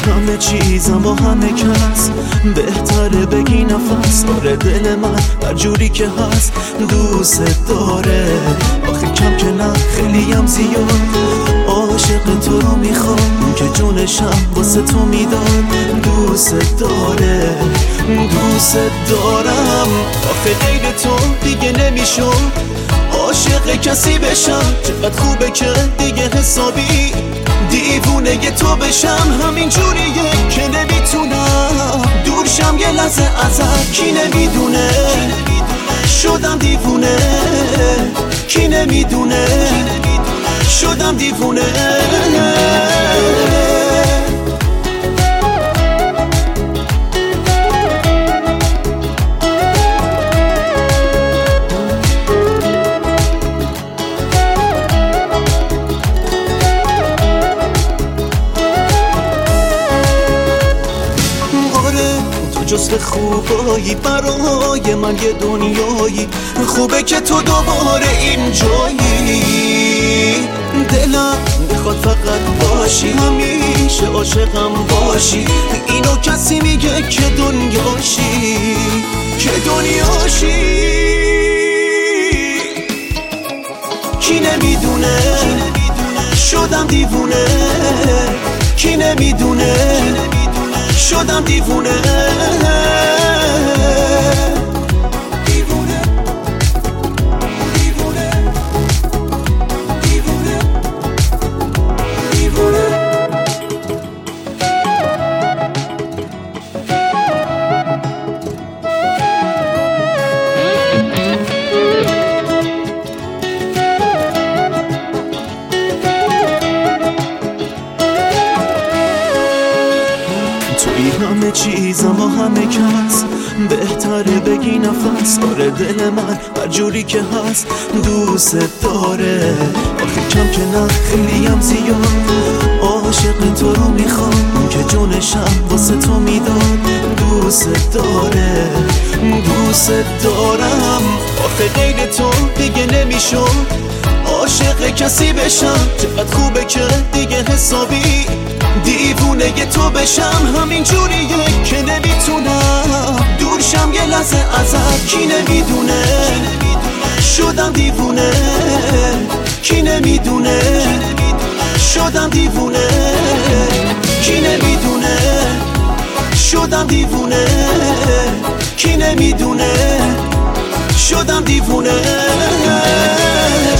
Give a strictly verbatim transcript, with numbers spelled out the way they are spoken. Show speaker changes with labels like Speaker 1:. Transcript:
Speaker 1: همه چیزم با همه کس بهتره بگی نفس. آره دل من هر جوری که هست دوست داره. آخه کم که نه خیلی هم زیاد عاشق تو رو میخوام که جونشم واسه تو میداد. دوست داره دوست دارم. آخه غیر تو دیگه نمیشم عاشق کسی بشم. چقدر خوبه که دیگه حسابی دیوونه تو بشم. همین جوریه که نمیتونم دورشم یه لحظه ازت. کی نمیدونه شدم دیوونه، کی نمیدونه شدم دیوونه. جزو خوبایی برای من یه دنیایی. خوبه که تو دوباره اینجایی. دلم میخواد فقط باشی، همیشه عاشقم باشی. اینو کسی میگه که دنیاشی، که دنیاشی. کی نمیدونه شدم دیوونه، کی نمیدونه شدم دیوونه. دیوونه دیوونه دیوونه دیوونه. توی همه چیزم با همه کس بهتره بگی نفس. آره دل من هر جوری که هست دوست داره. آخه کم که نه خیلی هم زیاد عاشق تو رو میخوام که جونشم واسه تو میداد. دوست داره دوست دارم. آخه غیر تو دیگه نمیشم عاشق کسی بشم. چقدر خوبه که دیگه حسابی دیوونه تو بشم. همین جوریه که نمیتونم دورشم یه لحظه ازت. کی نمیدونه شدم دیوونه، کی نمیدونه شدم دیوونه، کی نمیدونه شدم دیوونه، کی نمیدونه شدم دیوونه.